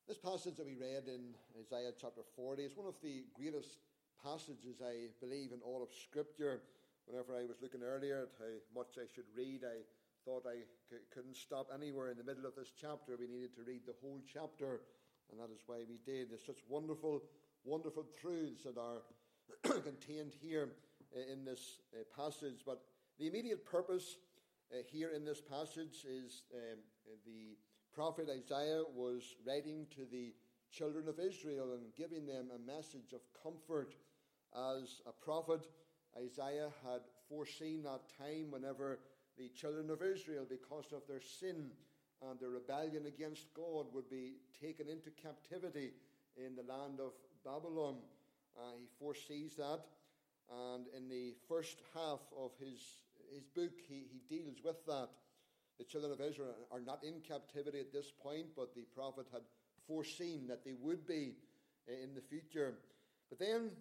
This passage that we read in Isaiah chapter 40 is one of the greatest passages, I believe, in all of Scripture. Whenever I was looking earlier at how much I should read, I thought I couldn't stop anywhere in the middle of this chapter. We needed to read the whole chapter, and that is why we did. There's such wonderful, wonderful truths that are contained here in this passage. But the immediate purpose here in this passage is the prophet Isaiah was writing to the children of Israel and giving them a message of comfort. As a prophet, Isaiah had foreseen that time whenever the children of Israel, because of their sin and their rebellion against God, would be taken into captivity in the land of Babylon. He foresees that, and in the first half of his book he deals with that. The children of Israel are not in captivity at this point, but the prophet had foreseen that they would be in the future. But then,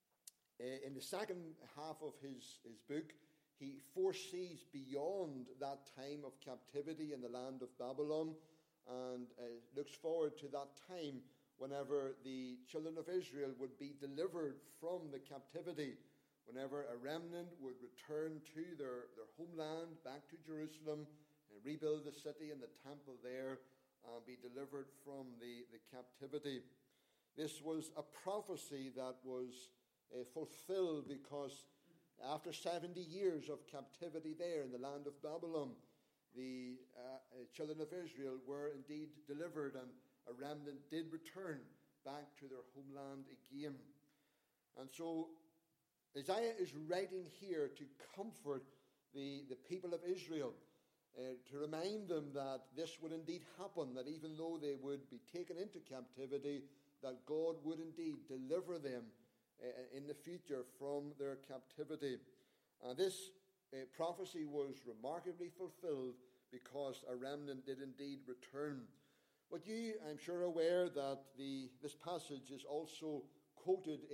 in the second half of his book, he foresees beyond that time of captivity in the land of Babylon, and looks forward to that time whenever the children of Israel would be delivered from the captivity, whenever a remnant would return to their homeland, back to Jerusalem, and rebuild the city and the temple there, and be delivered from the captivity. This was a prophecy that was fulfilled, because after 70 years of captivity there in the land of Babylon, the children of Israel were indeed delivered, and a remnant did return back to their homeland again. And so Isaiah is writing here to comfort the people of Israel, to remind them that this would indeed happen, that even though they would be taken into captivity, that God would indeed deliver them in the future from their captivity. And this prophecy was remarkably fulfilled, because a remnant did indeed return. But you, I'm sure, are aware that this passage is also quoted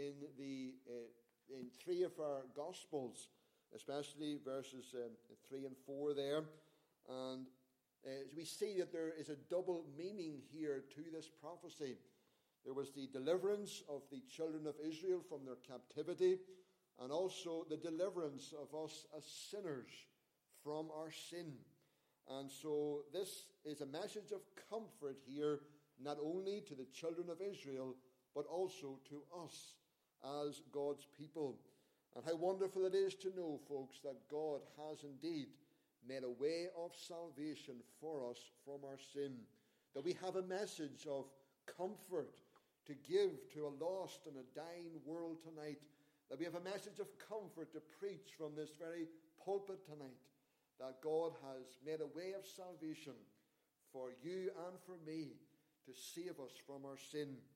in three of our Gospels, especially verses 3 and 4 there. And we see that there is a double meaning here to this prophecy. There was the deliverance of the children of Israel from their captivity, and also the deliverance of us as sinners from our sin. And so this is a message of comfort here, not only to the children of Israel, but also to us as God's people. And how wonderful it is to know, folks, that God has indeed made a way of salvation for us from our sin. That we have a message of comfort to give to a lost and a dying world tonight. That we have a message of comfort to preach from this very pulpit tonight. That God has made a way of salvation for you and for me to save us from our sin.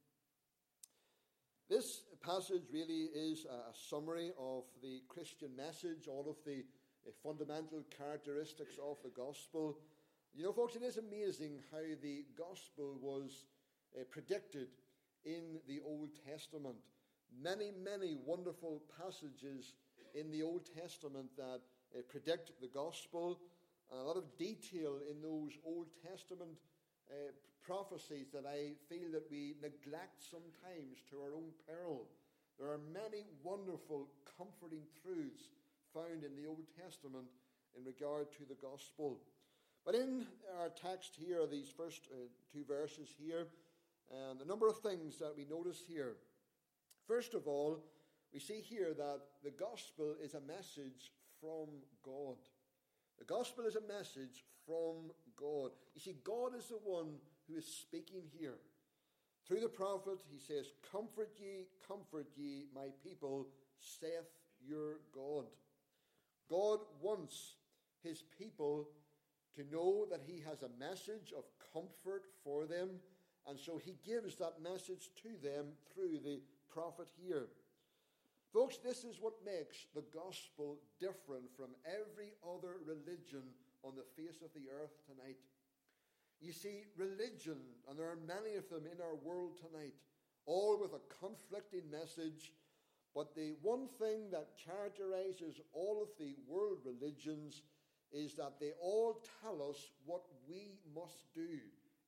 This passage really is a summary of the Christian message, all of the fundamental characteristics of the gospel. You know, folks, it is amazing how the gospel was predicted in the Old Testament. Many, many wonderful passages in the Old Testament that predict the gospel. A lot of detail in those Old Testament prophecies that I feel that we neglect sometimes to our own peril. There are many wonderful, comforting truths found in the Old Testament in regard to the gospel. But in our text here, these first two verses here, and a number of things that we notice here. First of all, we see here that the gospel is a message from God. The gospel is a message from God. You see, God is the one who is speaking here. Through the prophet, he says, comfort ye, my people, saith your God. God wants his people to know that he has a message of comfort for them, and so he gives that message to them through the prophet here. Folks, this is what makes the gospel different from every other religion on the face of the earth tonight. You see, religion, and there are many of them in our world tonight, all with a conflicting message, but the one thing that characterizes all of the world religions is that they all tell us what we must do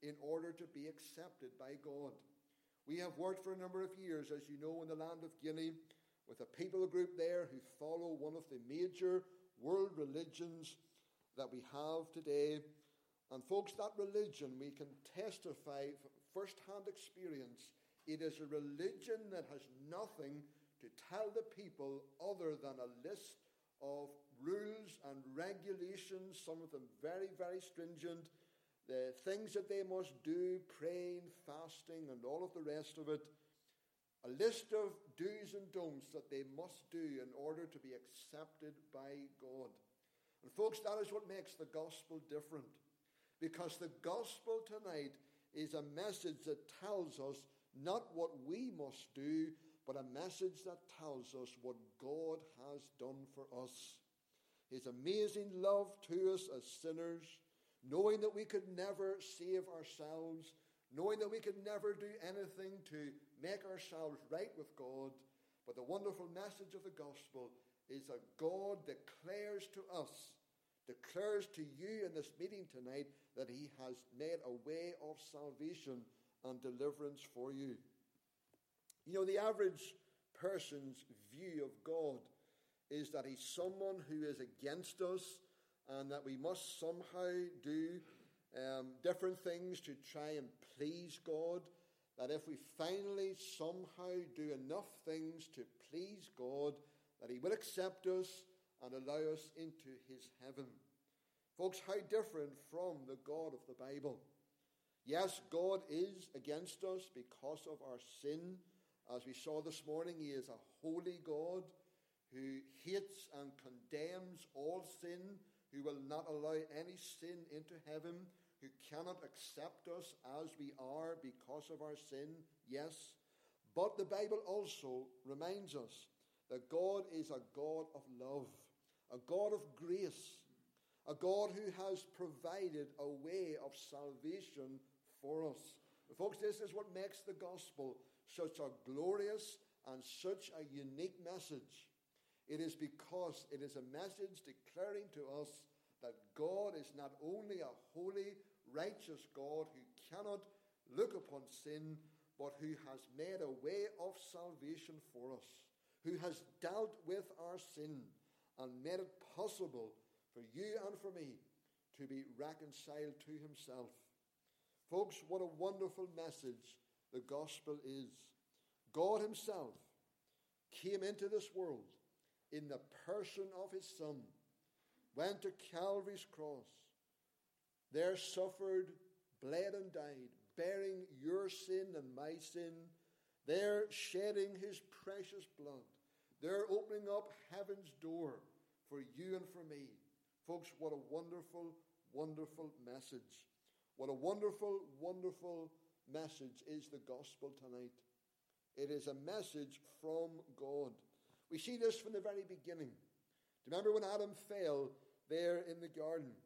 in order to be accepted by God. We have worked for a number of years, as you know, in the land of Guinea with a people group there who follow one of the major world religions that we have today. And folks, that religion, we can testify from first-hand experience, it is a religion that has nothing to tell the people other than a list of rules and regulations, some of them very, very stringent, the things that they must do, praying, fasting, and all of the rest of it. A list of do's and don'ts that they must do in order to be accepted by God. And folks, that is what makes the gospel different. Because the gospel tonight is a message that tells us not what we must do, but a message that tells us what God has done for us. His amazing love to us as sinners, knowing that we could never save ourselves, knowing that we could never do anything to make ourselves right with God. But the wonderful message of the gospel is that God declares to us, declares to you in this meeting tonight, that he has made a way of salvation and deliverance for you. You know, the average person's view of God is that he's someone who is against us and that we must somehow do different things to try and please God. That if we finally somehow do enough things to please God, that he will accept us and allow us into his heaven. Folks, how different from the God of the Bible. Yes, God is against us because of our sin. As we saw this morning, he is a holy God who hates and condemns all sin, who will not allow any sin into heaven, who cannot accept us as we are because of our sin. Yes, but the Bible also reminds us that God is a God of love, a God of grace, a God who has provided a way of salvation for us. And folks, this is what makes the gospel such a glorious and such a unique message. It is because it is a message declaring to us that God is not only a holy, righteous God who cannot look upon sin, but who has made a way of salvation for us, who has dealt with our sin and made it possible for you and for me to be reconciled to himself. Folks, what a wonderful message the gospel is. God himself came into this world in the person of his Son, went to Calvary's cross, there suffered, bled and died, bearing your sin and my sin, there shedding his precious blood, there opening up heaven's door for you and for me. Folks, what a wonderful, wonderful message. What a wonderful, wonderful message is the gospel tonight. It is a message from God. We see this from the very beginning. Do you remember when Adam fell there in the garden?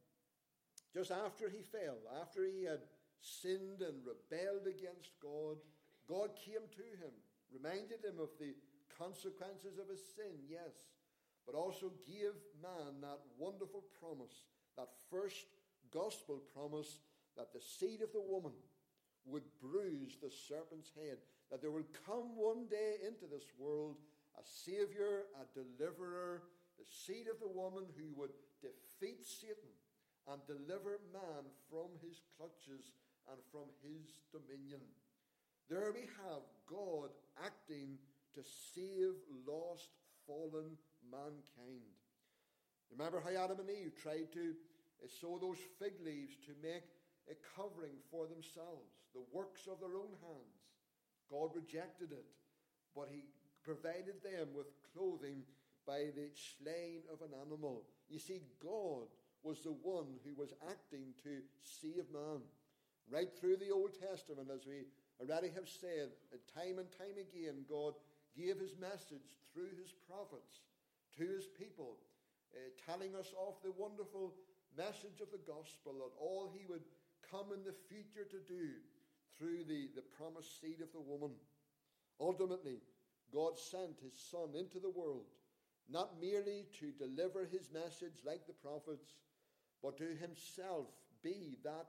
Just after he fell, after he had sinned and rebelled against God, God came to him, reminded him of the consequences of his sin, yes, but also gave man that wonderful promise, that first gospel promise, that the seed of the woman would bruise the serpent's head, that there would come one day into this world a Savior, a deliverer, the seed of the woman who would defeat Satan and deliver man from his clutches and from his dominion. There we have God acting to save lost, fallen mankind. Remember how Adam and Eve tried to sow those fig leaves to make a covering for themselves, the works of their own hands. God rejected it, but he provided them with clothing by the slaying of an animal. You see, God was the one who was acting to save man. Right through the Old Testament, as we already have said, time and time again, God gave his message through his prophets to his people, telling us of the wonderful message of the gospel, that all he would come in the future to do through the promised seed of the woman. Ultimately, God sent his Son into the world, not merely to deliver his message like the prophets, but to himself be that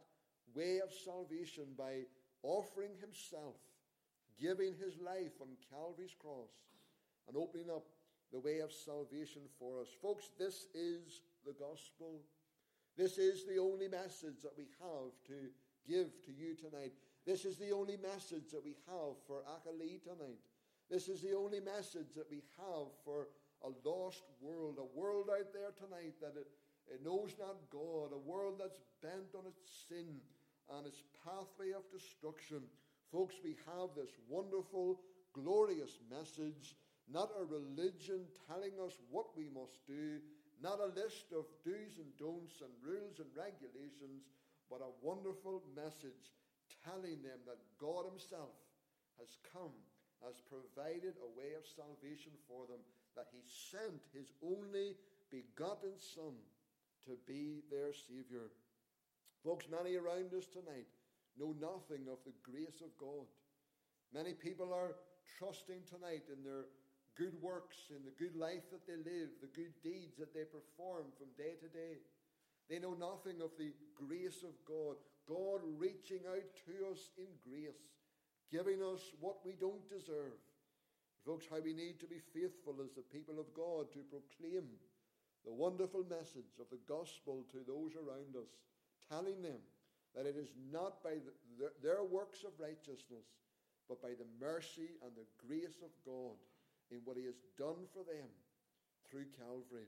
way of salvation by offering himself, giving his life on Calvary's cross, and opening up the way of salvation for us. Folks, this is the gospel. This is the only message that we have to give to you tonight. This is the only message that we have for Achilles tonight. This is the only message that we have for a lost world, a world out there tonight that it knows not God, a world that's bent on its sin and its pathway of destruction. Folks, we have this wonderful, glorious message, not a religion telling us what we must do, not a list of do's and don'ts and rules and regulations, but a wonderful message telling them that God himself has come, has provided a way of salvation for them, that he sent his only begotten Son to be their Savior. Folks, many around us tonight know nothing of the grace of God. Many people are trusting tonight in their good works, in the good life that they live, the good deeds that they perform from day to day. They know nothing of the grace of God, God reaching out to us in grace, giving us what we don't deserve. Folks, how we need to be faithful as the people of God to proclaim the wonderful message of the gospel to those around us, telling them that it is not by their works of righteousness, but by the mercy and the grace of God in what he has done for them through Calvary.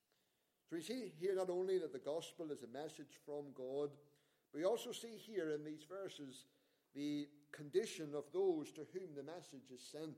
So we see here not only that the gospel is a message from God, but we also see here in these verses the condition of those to whom the message is sent.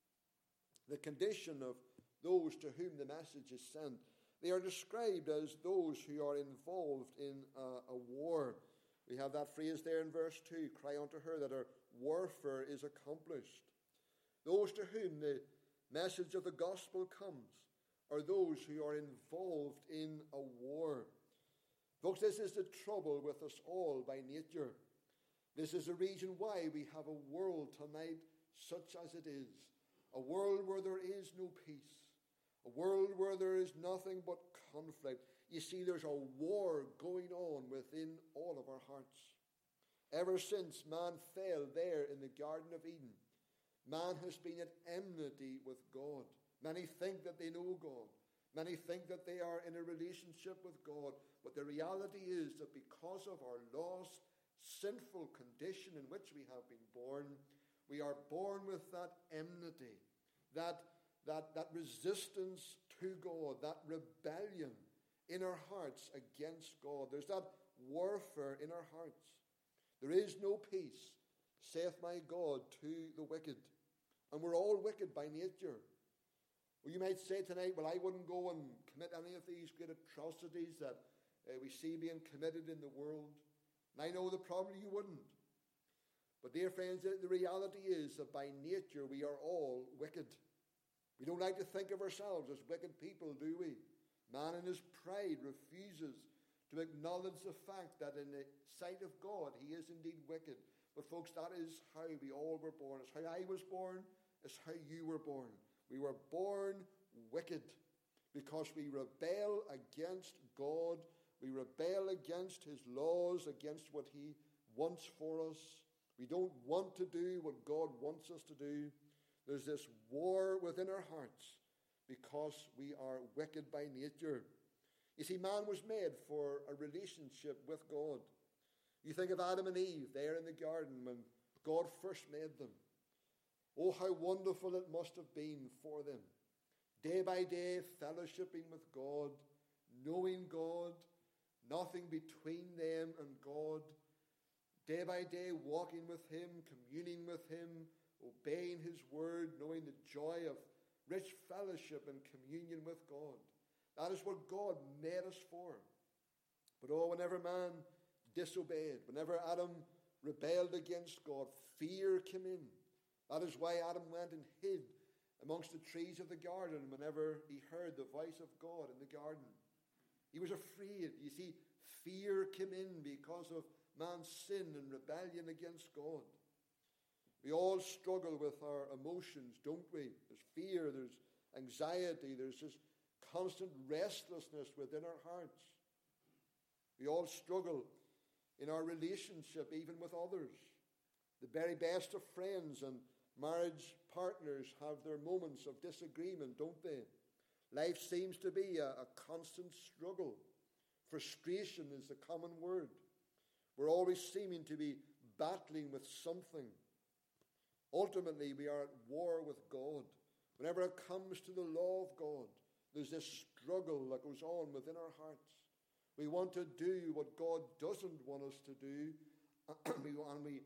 The condition of those to whom the message is sent. They are described as those who are involved in a war. We have that phrase there in verse 2, cry unto her that her warfare is accomplished. Those to whom the message of the gospel comes are those who are involved in a war. Folks, this is the trouble with us all by nature. This is the reason why we have a world tonight such as it is. A world where there is no peace. A world where there is nothing but conflict. You see, there's a war going on within all of our hearts. Ever since man fell there in the Garden of Eden, man has been at enmity with God. Many think that they know God. Many think that they are in a relationship with God. But the reality is that because of our lost, sinful condition in which we have been born, we are born with that enmity, that resistance to God, that rebellion in our hearts against God. There's that warfare in our hearts. There is no peace, saith my God, to the wicked. And we're all wicked by nature. Well, you might say tonight, well, I wouldn't go and commit any of these great atrocities that we see being committed in the world. And I know the problem you wouldn't. But dear friends, the reality is that by nature we are all wicked. We don't like to think of ourselves as wicked people, do we? Man in his pride refuses to acknowledge the fact that in the sight of God he is indeed wicked. But folks, that is how we all were born. It's how I was born. It's how you were born. We were born wicked because we rebel against God. We rebel against his laws, against what he wants for us. We don't want to do what God wants us to do. There's this war within our hearts because we are wicked by nature. You see, man was made for a relationship with God. You think of Adam and Eve there in the garden when God first made them. Oh, how wonderful it must have been for them. Day by day, fellowshipping with God, knowing God, nothing between them and God. Day by day, walking with him, communing with him, obeying his word, knowing the joy of rich fellowship and communion with God. That is what God made us for. But oh, whenever man disobeyed, whenever Adam rebelled against God, fear came in. That is why Adam went and hid amongst the trees of the garden whenever he heard the voice of God in the garden. He was afraid. You see, fear came in because of man's sin and rebellion against God. We all struggle with our emotions, don't we? There's fear, there's anxiety, there's this constant restlessness within our hearts. We all struggle in our relationship, even with others. The very best of friends and marriage partners have their moments of disagreement, don't they? Life seems to be a constant struggle. Frustration is the common word. We're always seeming to be battling with something. Ultimately, we are at war with God. Whenever it comes to the law of God, there's this struggle that goes on within our hearts. We want to do what God doesn't want us to do, and we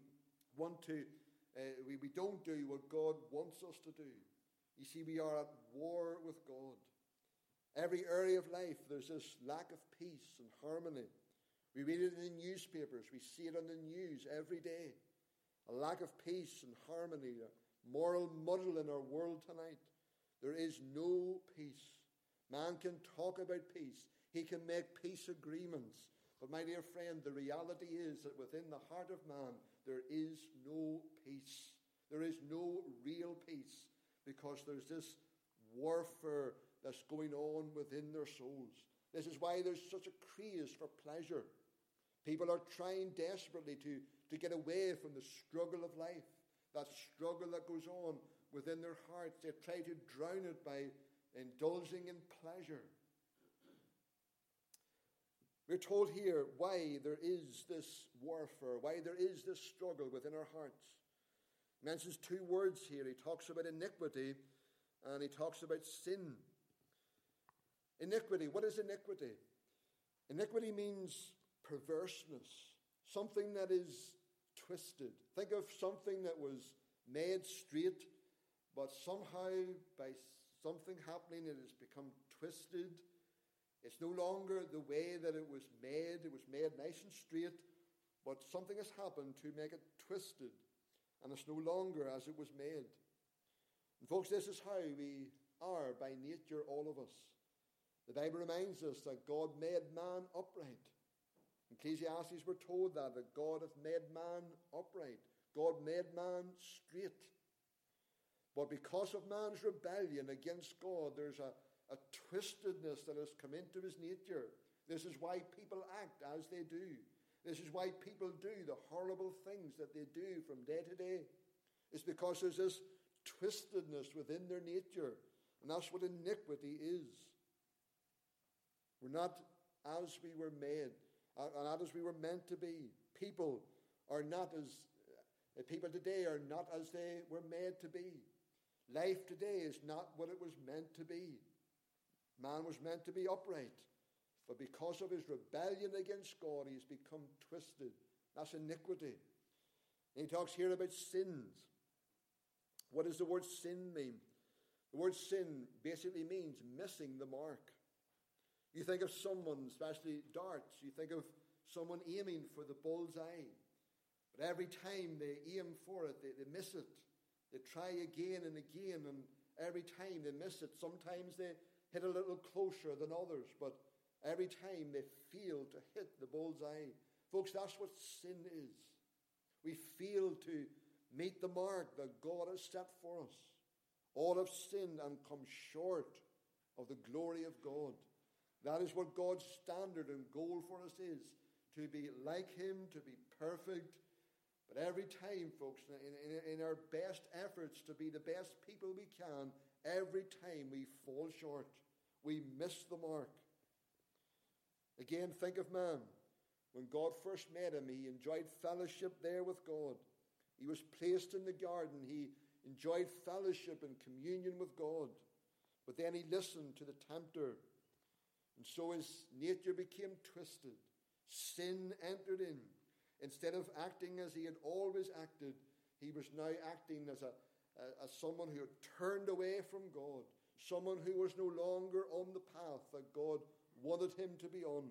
don't do what God wants us to do. You see, we are at war with God. Every area of life, there's this lack of peace and harmony. We read it in the newspapers. We see it on the news every day. A lack of peace and harmony, a moral muddle in our world tonight. There is no peace. Man can talk about peace. He can make peace agreements. But my dear friend, the reality is that within the heart of man, there is no peace. There is no real peace because there's this warfare that's going on within their souls. This is why there's such a craze for pleasure. People are trying desperately to get away from the struggle of life, that struggle that goes on within their hearts. They try to drown it by indulging in pleasure. We're told here why there is this warfare, why there is this struggle within our hearts. He mentions two words here. He talks about iniquity and he talks about sin. Iniquity. What is iniquity? Iniquity means perverseness, something that is twisted. Think of something that was made straight, but somehow by something happening it has become twisted. It's no longer the way that it was made. It was made nice and straight, but something has happened to make it twisted, and it's no longer as it was made. And folks, this is how we are by nature, all of us. The Bible reminds us that God made man upright. In Ecclesiastes we're told that God hath made man upright. God made man straight. But because of man's rebellion against God, there's a twistedness that has come into his nature. This is why people act as they do. This is why people do the horrible things that they do from day to day. It's because there's this twistedness within their nature. And that's what iniquity is. We're not as we were made, not as we were meant to be. People today are not as they were made to be. Life today is not what it was meant to be. Man was meant to be upright, but because of his rebellion against God, he's become twisted. That's iniquity. And he talks here about sins. What does the word sin mean? The word sin basically means missing the mark. You think of someone, especially darts, you think of someone aiming for the bullseye. But every time they aim for it, they miss it. They try again and again, and every time they miss it. Sometimes they hit a little closer than others, but every time they fail to hit the bullseye. Folks, that's what sin is. We fail to meet the mark that God has set for us. All have sinned and come short of the glory of God. That is what God's standard and goal for us is, to be like him, to be perfect. But every time, folks, in our best efforts to be the best people we can, every time we fall short. We miss the mark. Again, think of man. When God first made him, he enjoyed fellowship there with God. He was placed in the garden. He enjoyed fellowship and communion with God. But then he listened to the tempter. And so his nature became twisted. Sin entered in. Instead of acting as he had always acted, he was now acting as someone who had turned away from God. Someone who was no longer on the path that God wanted him to be on.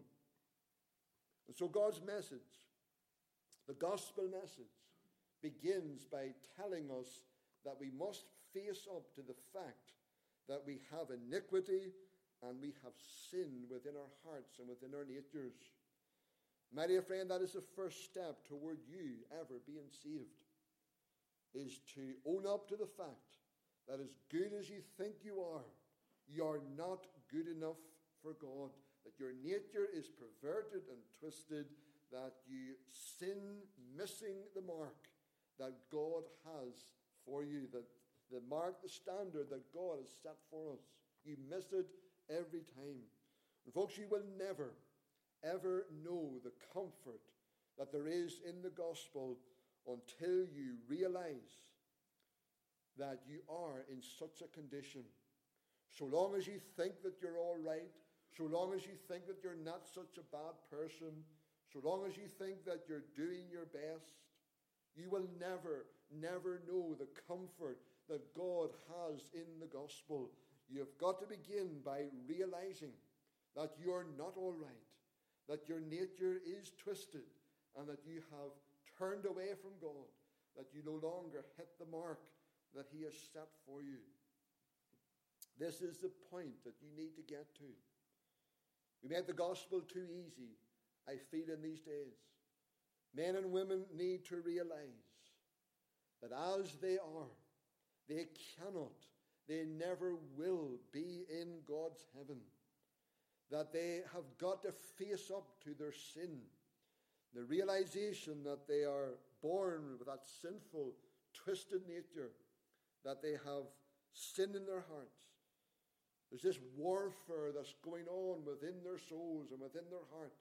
And so God's message, the gospel message, begins by telling us that we must face up to the fact that we have iniquity and we have sin within our hearts and within our natures. My dear friend, that is the first step toward you ever being saved, is to own up to the fact that as good as you think you are not good enough for God, that your nature is perverted and twisted, that you sin missing the mark that God has for you, that the mark, the standard that God has set for us. You miss it every time. And folks, you will never, ever know the comfort that there is in the gospel until you realize that you are in such a condition. So long as you think that you're all right, so long as you think that you're not such a bad person, so long as you think that you're doing your best, you will never, never know the comfort that God has in the gospel. You've got to begin by realizing that you're not all right, that your nature is twisted, and that you have turned away from God, that you no longer hit the mark that he has set for you. This is the point that you need to get to. We made the gospel too easy, I feel, in these days. Men and women need to realize that as they are, they cannot, they never will be in God's heaven. That they have got to face up to their sin. The realization that they are born with that sinful, twisted nature, that they have sin in their hearts. There's this warfare that's going on within their souls and within their hearts.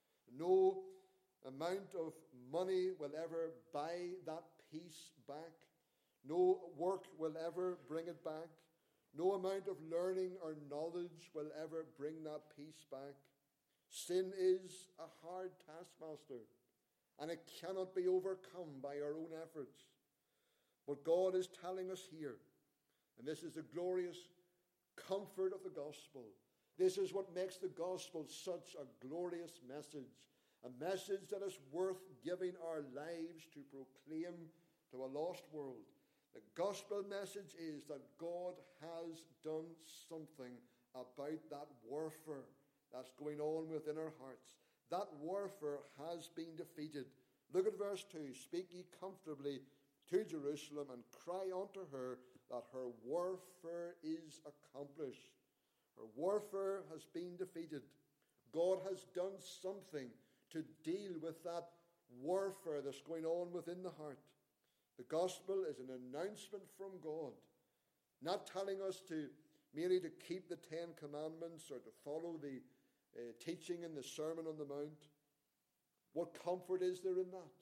No amount of money will ever buy that peace back. No work will ever bring it back. No amount of learning or knowledge will ever bring that peace back. Sin is a hard taskmaster, and it cannot be overcome by our own efforts. But God is telling us here, and this is the glorious comfort of the gospel. This is what makes the gospel such a glorious message, a message that is worth giving our lives to proclaim to a lost world. The gospel message is that God has done something about that warfare that's going on within our hearts. That warfare has been defeated. Look at verse 2. Speak ye comfortably to Jerusalem and cry unto her that her warfare is accomplished. Her warfare has been defeated. God has done something to deal with that warfare that's going on within the heart. The gospel is an announcement from God, not telling us to merely to keep the 10 Commandments or to follow the teaching in the Sermon on the Mount. What comfort is there in that?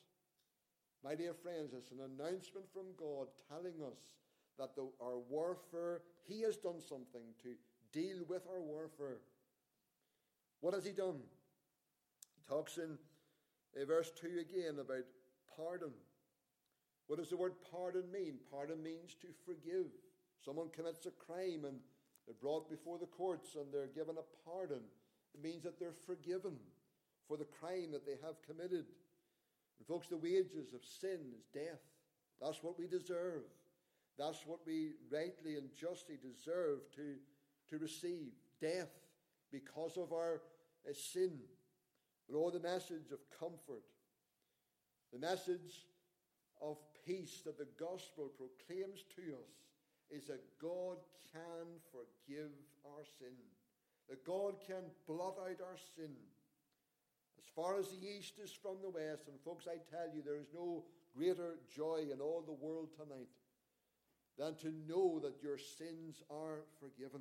My dear friends, it's an announcement from God telling us that our warfare, he has done something to deal with our warfare. What has he done? He talks in verse 2 again about pardon. What does the word pardon mean? Pardon means to forgive. Someone commits a crime and they're brought before the courts and they're given a pardon. It means that they're forgiven for the crime that they have committed. And folks, the wages of sin is death. That's what we deserve. That's what we rightly and justly deserve to receive. Death because of our sin. But oh, the message of comfort, the message of peace that the gospel proclaims to us is that God can forgive our sin. That God can blot out our sin. As far as the east is from the west, and folks, I tell you, there is no greater joy in all the world tonight than to know that your sins are forgiven.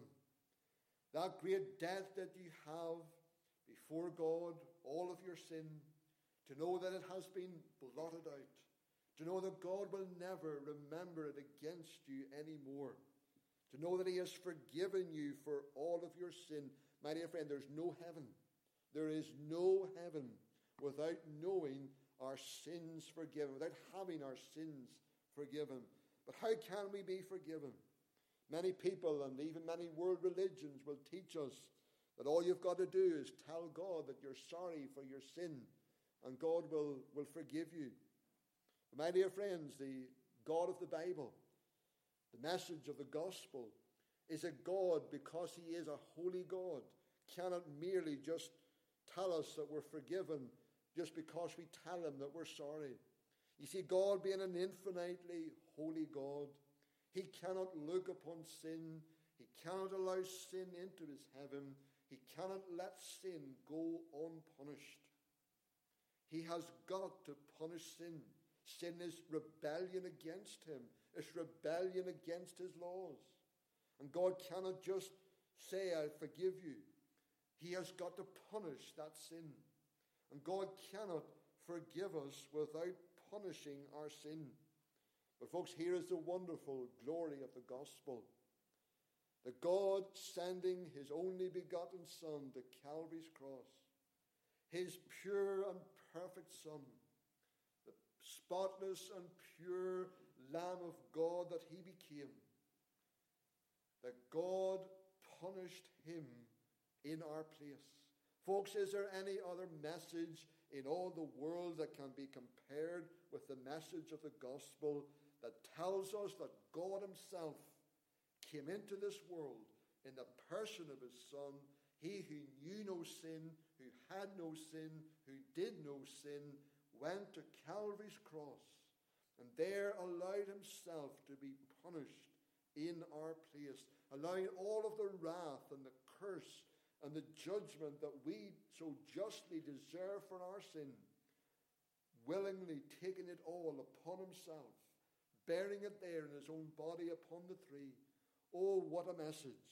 That great debt that you have before God, all of your sin, to know that it has been blotted out, to know that God will never remember it against you anymore, to know that he has forgiven you for all of your sin. My dear friend, there's no heaven. There is no heaven without knowing our sins forgiven, without having our sins forgiven. But how can we be forgiven? Many people and even many world religions will teach us that all you've got to do is tell God that you're sorry for your sin and God will forgive you. But my dear friends, the God of the Bible, the message of the gospel, is a God, because he is a holy God, cannot merely just tell us that we're forgiven just because we tell him that we're sorry. You see, God being an infinitely holy God, he cannot look upon sin. He cannot allow sin into his heaven. He cannot let sin go unpunished. He has got to punish sin. Sin is rebellion against him. It's rebellion against his laws. And God cannot just say, I forgive you. He has got to punish that sin. And God cannot forgive us without punishing our sin. But folks, here is the wonderful glory of the gospel. That God sending his only begotten Son to Calvary's cross, his pure and perfect Son, the spotless and pure Lamb of God that he became, that God punished him in our place. Folks, is there any other message in all the world that can be compared with the message of the gospel that tells us that God himself came into this world in the person of his Son, he who knew no sin, who had no sin, who did no sin, went to Calvary's cross and there allowed himself to be punished in our place, allowing all of the wrath and the curse and the judgment that we so justly deserve for our sin, willingly taking it all upon himself, bearing it there in his own body upon the tree. Oh, what a message.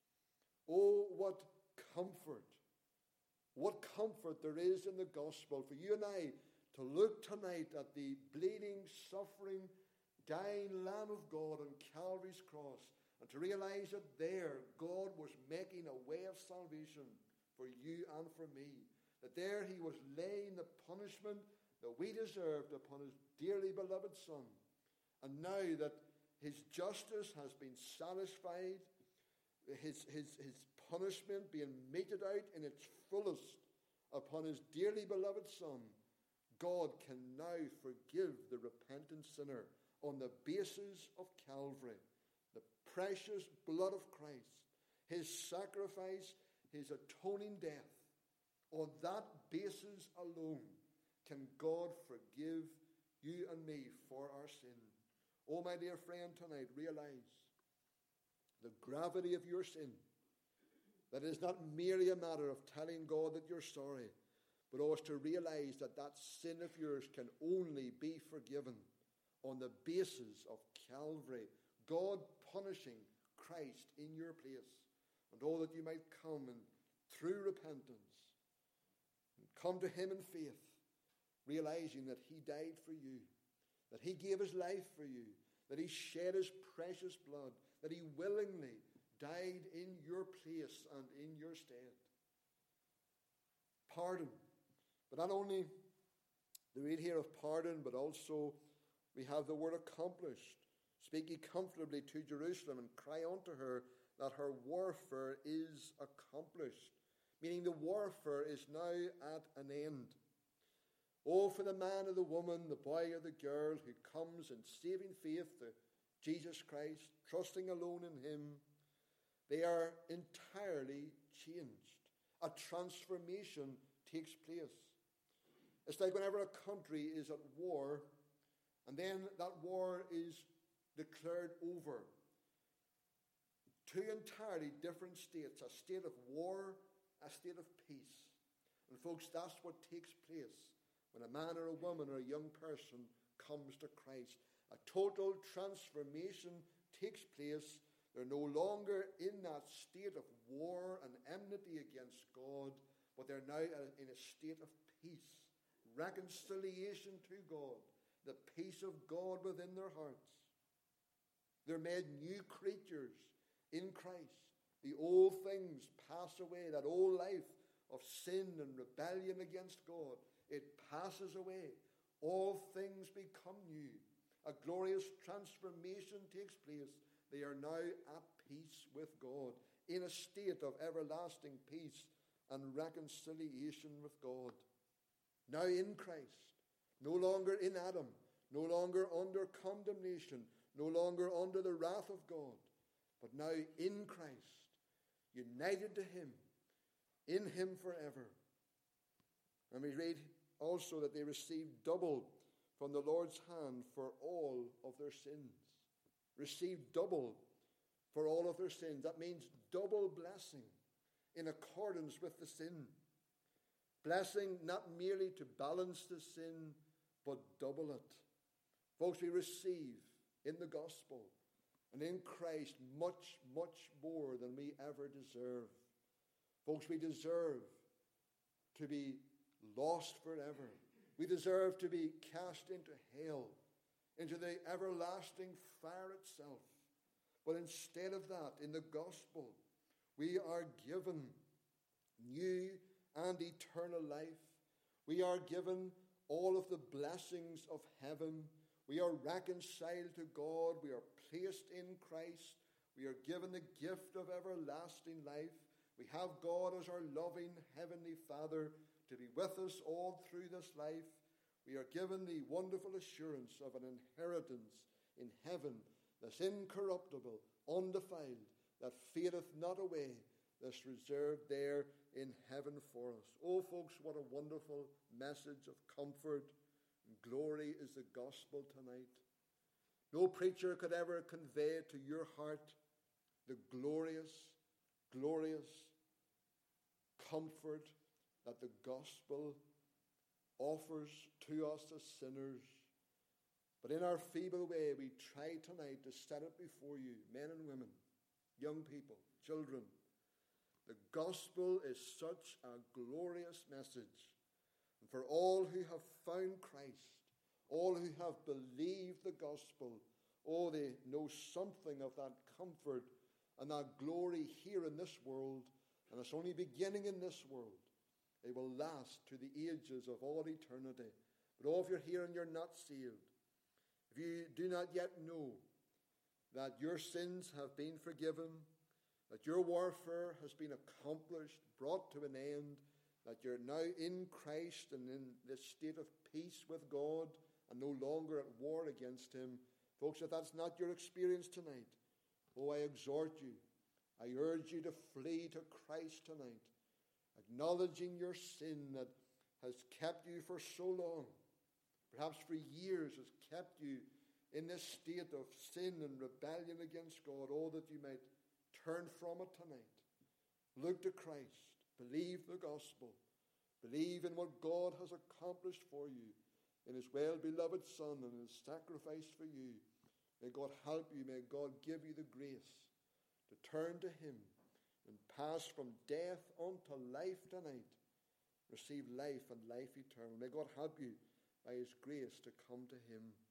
Oh, what comfort. What comfort there is in the gospel for you and I to look tonight at the bleeding, suffering, dying Lamb of God on Calvary's cross and to realize that there God was making a way of salvation for you and for me. That there he was laying the punishment that we deserved upon his dearly beloved Son. And now that his justice has been satisfied, his punishment being meted out in its fullest upon his dearly beloved Son, God can now forgive the repentant sinner on the basis of Calvary, the precious blood of Christ, his sacrifice, his atoning death. On that basis alone can God forgive you and me for our sin. Oh, my dear friend, tonight realize the gravity of your sin. That it is not merely a matter of telling God that you're sorry, but also to realize that that sin of yours can only be forgiven on the basis of Calvary, God punishing Christ in your place, and all that you might come and through repentance and come to him in faith, realizing that he died for you, that he gave his life for you, that he shed his precious blood, that he willingly died in your place and in your stead. Pardon. But not only do we read here of pardon, but also we have the word accomplished. Speak ye comfortably to Jerusalem and cry unto her that her warfare is accomplished. Meaning the warfare is now at an end. Oh, for the man or the woman, the boy or the girl who comes in saving faith to Jesus Christ, trusting alone in him, they are entirely changed. A transformation takes place. It's like whenever a country is at war, and then that war is declared over. Two entirely different states, a state of war, a state of peace. And folks, that's what takes place when a man or a woman or a young person comes to Christ. A total transformation takes place. They're no longer in that state of war and enmity against God, but they're now in a state of peace, reconciliation to God, the peace of God within their hearts. They're made new creatures in Christ. The old things pass away, that old life of sin and rebellion against God, it passes away. All things become new. A glorious transformation takes place. They are now at peace with God, in a state of everlasting peace and reconciliation with God. Now in Christ, no longer in Adam, no longer under condemnation, no longer under the wrath of God, but now in Christ, united to him, in him forever. And we read also that they received double from the Lord's hand for all of their sins. Received double for all of their sins. That means double blessing in accordance with the sin. Blessing not merely to balance the sin, but double it. Folks, we receive in the gospel and in Christ much, much more than we ever deserve. Folks, we deserve to be lost forever. We deserve to be cast into hell, into the everlasting fire itself. But instead of that, in the gospel, we are given new and eternal life. We are given all of the blessings of heaven. We are reconciled to God. We are placed in Christ. We are given the gift of everlasting life. We have God as our loving heavenly Father to be with us all through this life. We are given the wonderful assurance of an inheritance in heaven that's incorruptible, undefiled, that fadeth not away, that's reserved there in heaven for us. Oh, folks, what a wonderful message of comfort and glory is the gospel tonight. No preacher could ever convey to your heart the glorious, glorious comfort that the gospel offers to us as sinners. But in our feeble way, we try tonight to set it before you, men and women, young people, children. The gospel is such a glorious message. And for all who have found Christ, all who have believed the gospel, oh, they know something of that comfort and that glory here in this world. And it's only beginning in this world. It will last to the ages of all eternity. But oh, if you're here and you're not saved, if you do not yet know that your sins have been forgiven, that your warfare has been accomplished, brought to an end, that you're now in Christ and in this state of peace with God and no longer at war against him. Folks, if that's not your experience tonight, oh, I exhort you, I urge you to flee to Christ tonight, acknowledging your sin that has kept you for so long, perhaps for years has kept you in this state of sin and rebellion against God. Oh, that you might turn from it tonight. Look to Christ. Believe the gospel. Believe in what God has accomplished for you in his well-beloved Son and his sacrifice for you. May God help you. May God give you the grace to turn to him and pass from death unto life tonight. Receive life and life eternal. May God help you by his grace to come to him.